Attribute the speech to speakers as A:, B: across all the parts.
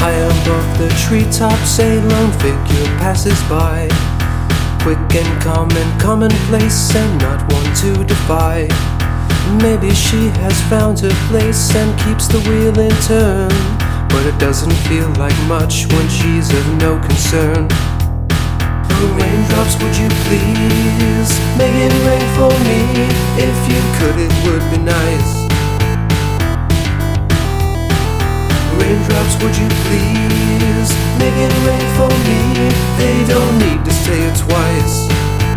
A: High above the treetops, a lone figure passes by, quick and calm and commonplace, and not one to defy. Maybe she has found her place and keeps the wheel in turn, but it doesn't feel like much when she's of no concern. Raindrops, would you please make it rain for me? If you could, it would be nice. Raindrops, would you please make it rain for me? They don't need to say it twice.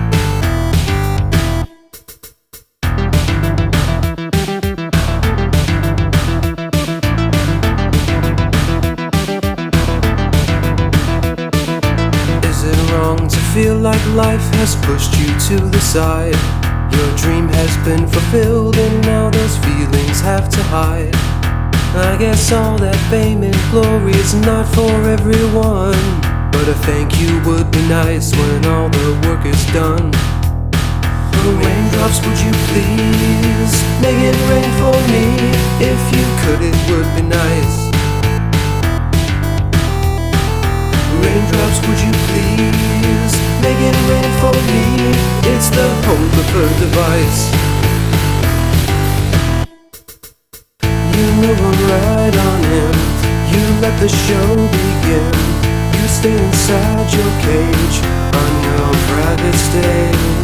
A: Is it wrong to feel like life has pushed you to the side? Your dream has been fulfilled and now those feelings have to hide. I guess all that fame and glory is not for everyone, but a thank you would be nice when all the work is done. Raindrops, would you please make it rain for me? If you could, it would be nice. Raindrops, would you please make it rain for me? It's the whole of her device. You know I'm right on him. You let the show begin. You stay inside your cage on your private stage.